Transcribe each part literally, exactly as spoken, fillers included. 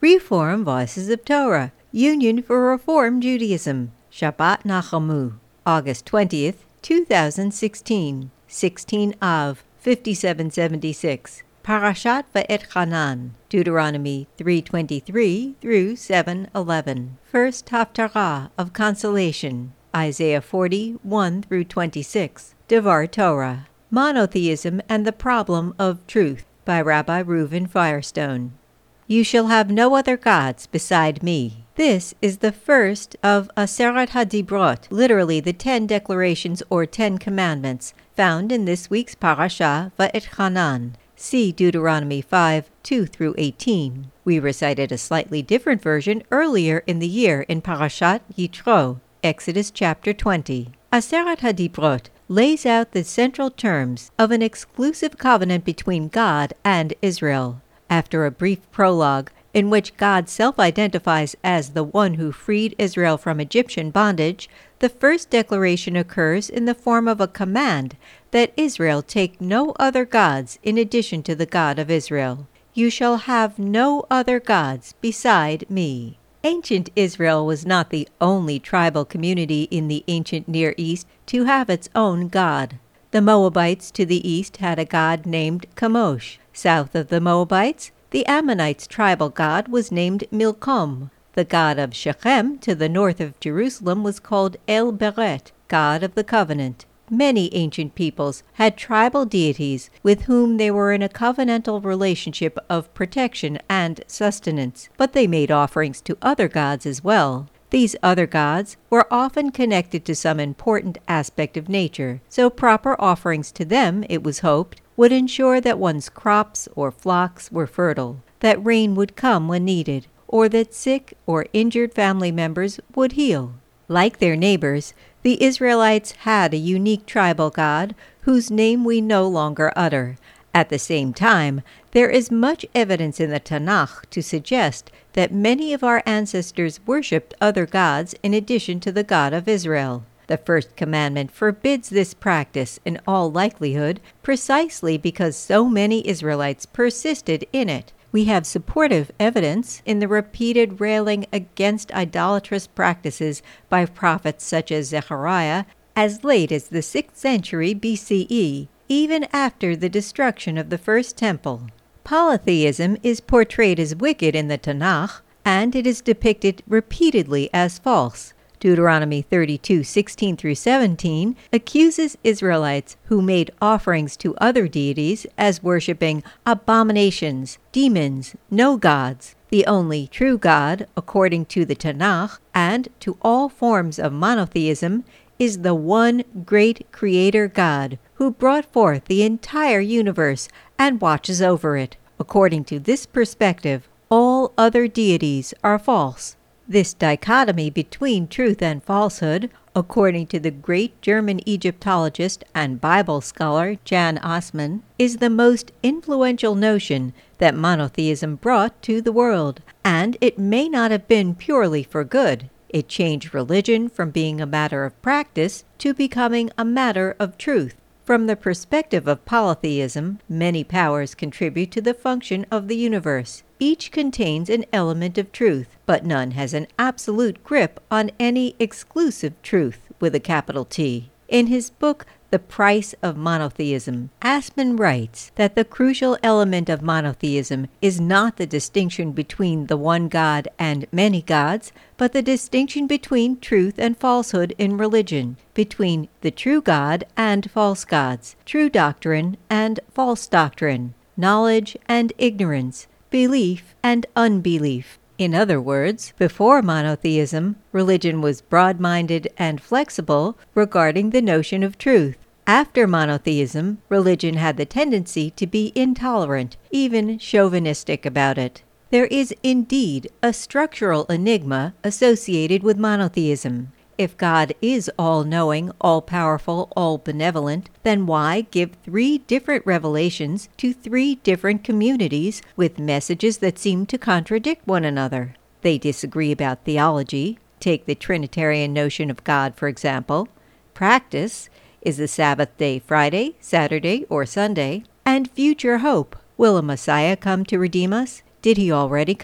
Reform Voices of Torah, Union for Reform Judaism, Shabbat Nachamu, August twentieth, two thousand sixteen, sixteen Av, fifty-seven seventy-six, Parashat Va'etchanan, Deuteronomy three twenty-three through seven eleven, First Haftarah of Consolation, Isaiah forty, one through twenty-six, Devar Torah, Monotheism and the Problem of Truth, by Rabbi Reuven Firestone. You shall have no other gods beside me. This is the first of Aseret HaDibrot, literally the ten declarations or ten commandments, found in this week's parasha Va'etchanan. See Deuteronomy five, two through eighteen. We recited a slightly different version earlier in the year in Parashat Yitro, Exodus chapter twenty. Aseret HaDibrot lays out the central terms of an exclusive covenant between God and Israel. After a brief prologue, in which God self-identifies as the one who freed Israel from Egyptian bondage, the first declaration occurs in the form of a command that Israel take no other gods in addition to the God of Israel. You shall have no other gods beside me. Ancient Israel was not the only tribal community in the ancient Near East to have its own god. The Moabites to the east had a god named Chemosh. South of the Moabites, the Ammonites' tribal god was named Milcom. The god of Shechem to the north of Jerusalem was called El Beret, God of the Covenant. Many ancient peoples had tribal deities with whom they were in a covenantal relationship of protection and sustenance, but they made offerings to other gods as well. These other gods were often connected to some important aspect of nature, so proper offerings to them, it was hoped, would ensure that one's crops or flocks were fertile, that rain would come when needed, or that sick or injured family members would heal. Like their neighbors, the Israelites had a unique tribal god whose name we no longer utter. At the same time, there is much evidence in the Tanakh to suggest that many of our ancestors worshipped other gods in addition to the God of Israel. The first commandment forbids this practice in all likelihood precisely because so many Israelites persisted in it. We have supportive evidence in the repeated railing against idolatrous practices by prophets such as Zechariah as late as the sixth century B C E, even after the destruction of the first temple. Polytheism is portrayed as wicked in the Tanakh, and it is depicted repeatedly as false. Deuteronomy thirty-two, sixteen through seventeen accuses Israelites who made offerings to other deities as worshipping abominations, demons, no gods. The only true God, according to the Tanakh, and to all forms of monotheism, is the one great Creator God who brought forth the entire universe and watches over it. According to this perspective, all other deities are false. This dichotomy between truth and falsehood, according to the great German Egyptologist and Bible scholar Jan Assmann, is the most influential notion that monotheism brought to the world, and it may not have been purely for good. It changed religion from being a matter of practice to becoming a matter of truth. From the perspective of polytheism, many powers contribute to the function of the universe. Each contains an element of truth, but none has an absolute grip on any exclusive truth with a capital T. In his book, The Price of Monotheism, Assmann writes that the crucial element of monotheism is not the distinction between the one God and many gods, but the distinction between truth and falsehood in religion, between the true God and false gods, true doctrine and false doctrine, knowledge and ignorance, belief and unbelief. In other words, before monotheism, religion was broad-minded and flexible regarding the notion of truth. After monotheism, religion had the tendency to be intolerant, even chauvinistic about it. There is indeed a structural enigma associated with monotheism. If God is all-knowing, all-powerful, all-benevolent, then why give three different revelations to three different communities with messages that seem to contradict one another? They disagree about theology. Take the Trinitarian notion of God, for example. Practice: is the Sabbath day Friday, Saturday, or Sunday? And future hope: will a Messiah come to redeem us? Did he already come?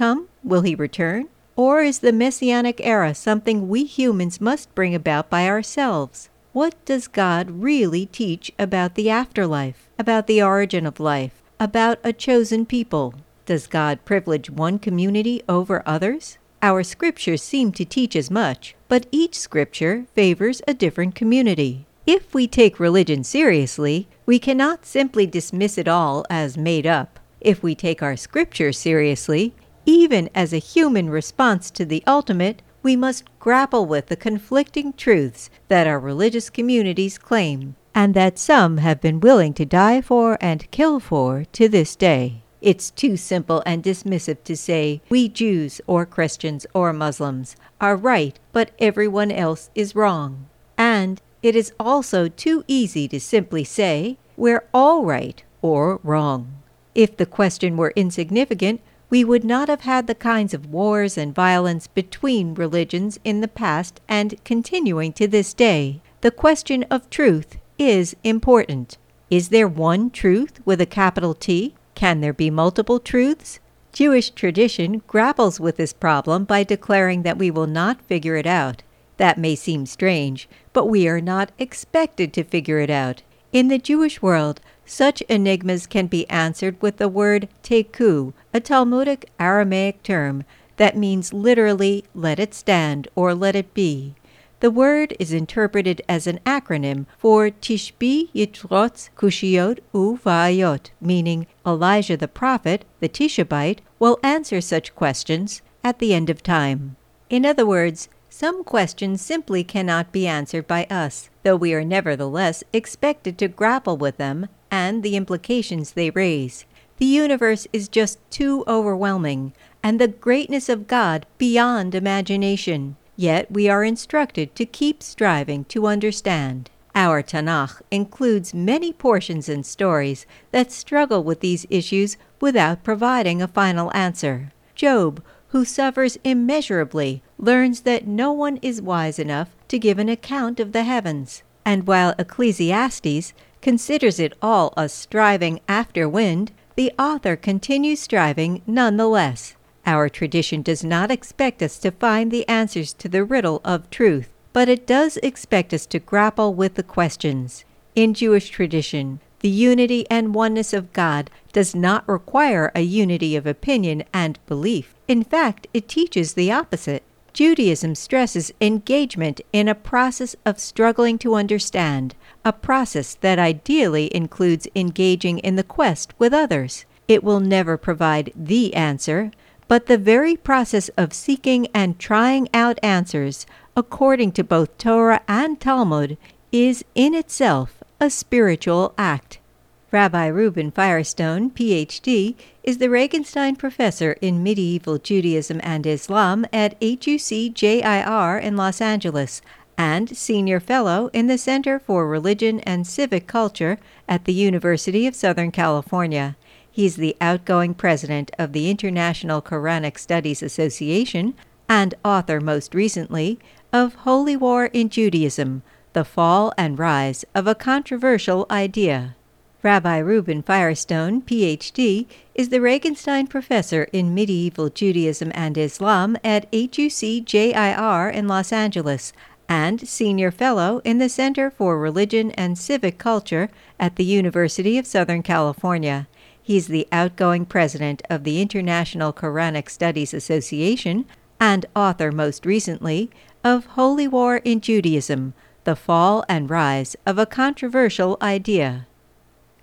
Will he return? Or is the Messianic era something we humans must bring about by ourselves? What does God really teach about the afterlife, about the origin of life, about a chosen people? Does God privilege one community over others? Our scriptures seem to teach as much, but each scripture favors a different community. If we take religion seriously, we cannot simply dismiss it all as made up. If we take our scripture seriously, even as a human response to the ultimate, we must grapple with the conflicting truths that our religious communities claim, and that some have been willing to die for and kill for to this day. It's too simple and dismissive to say, we Jews or Christians or Muslims are right, but everyone else is wrong. And it is also too easy to simply say, we're all right or wrong. If the question were insignificant, we would not have had the kinds of wars and violence between religions in the past and continuing to this day. The question of truth is important. Is there one truth with a capital T? Can there be multiple truths? Jewish tradition grapples with this problem by declaring that we will not figure it out. That may seem strange, but we are not expected to figure it out. In the Jewish world, such enigmas can be answered with the word teku, a Talmudic Aramaic term that means literally let it stand or let it be. The word is interpreted as an acronym for Tishbi Yitrotz Kushiot U Vayot, meaning Elijah the prophet, the Tishabite, will answer such questions at the end of time. In other words, some questions simply cannot be answered by us, though we are nevertheless expected to grapple with them and the implications they raise. The universe is just too overwhelming, and the greatness of God beyond imagination. Yet we are instructed to keep striving to understand. Our Tanakh includes many portions and stories that struggle with these issues without providing a final answer. Job, who suffers immeasurably, learns that no one is wise enough to give an account of the heavens. And while Ecclesiastes considers it all a striving after wind, the author continues striving nonetheless. Our tradition does not expect us to find the answers to the riddle of truth, but it does expect us to grapple with the questions. In Jewish tradition, the unity and oneness of God does not require a unity of opinion and belief. In fact, it teaches the opposite. Judaism stresses engagement in a process of struggling to understand, a process that ideally includes engaging in the quest with others. It will never provide the answer, but the very process of seeking and trying out answers, according to both Torah and Talmud, is in itself a spiritual act. Rabbi Reuben Firestone, P H D, is the Regenstein Professor in Medieval Judaism and Islam at H U C J I R in Los Angeles and Senior Fellow in the Center for Religion and Civic Culture at the University of Southern California. He's the outgoing president of the International Quranic Studies Association and author most recently of Holy War in Judaism, The Fall and Rise of a Controversial Idea. Rabbi Reuben Firestone, P H D, is the Regenstein Professor in Medieval Judaism and Islam at H U C J I R in Los Angeles and Senior Fellow in the Center for Religion and Civic Culture at the University of Southern California. He's the outgoing president of the International Quranic Studies Association and author most recently of Holy War in Judaism, The Fall and Rise of a Controversial Idea.